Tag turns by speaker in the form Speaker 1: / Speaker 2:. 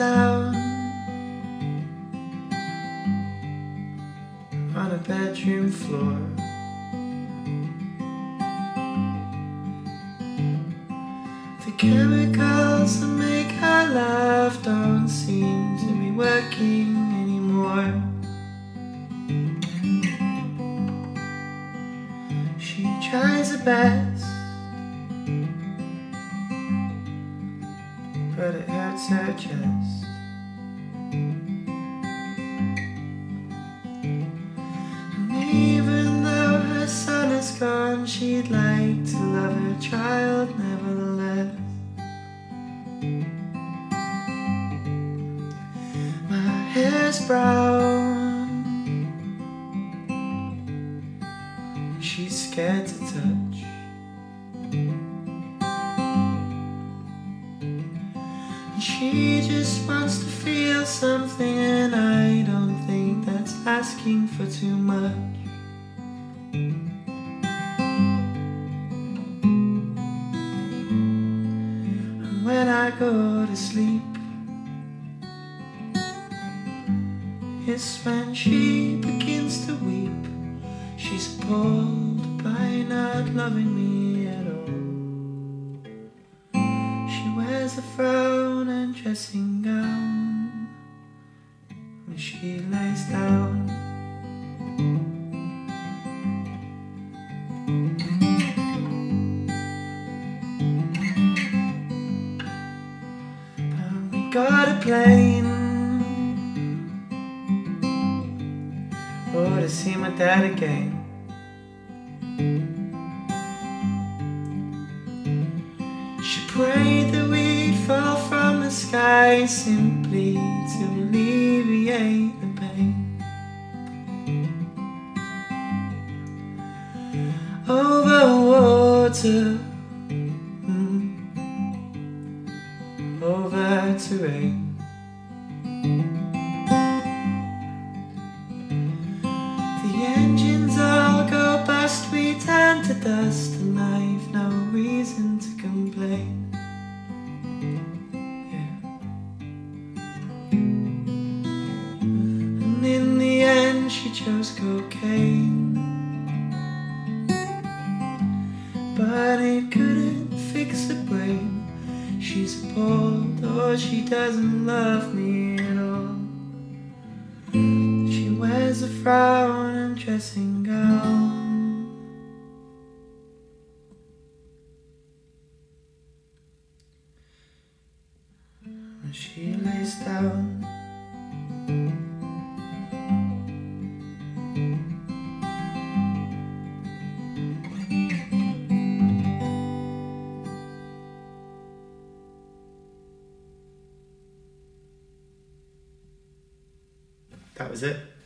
Speaker 1: down on a bedroom floor. The chemicals that make her laugh don't seem to be working anymore. She tries her best, but it hurts her chest. And even though her son is gone, she'd like to love her child nevertheless. My hair's brown, she's scared to touch. She just wants to feel something, and I don't think that's asking for too much. And when I go to sleep, it's when she begins to weep. She's appalled by not loving me at all. She wears a frown and dressing gown when she lays down. But we got a plane, oh, to see my dad again. She prayed that we'd fall from the sky simply to alleviate the pain. Over water, over terrain. The engines all go bust, we turn to dust, and I've no reason to complain. And in the end she chose cocaine, but it couldn't fix her brain. She's appalled, oh, she doesn't love me at all. She wears a frown and dressing gown when she lays down. That was it.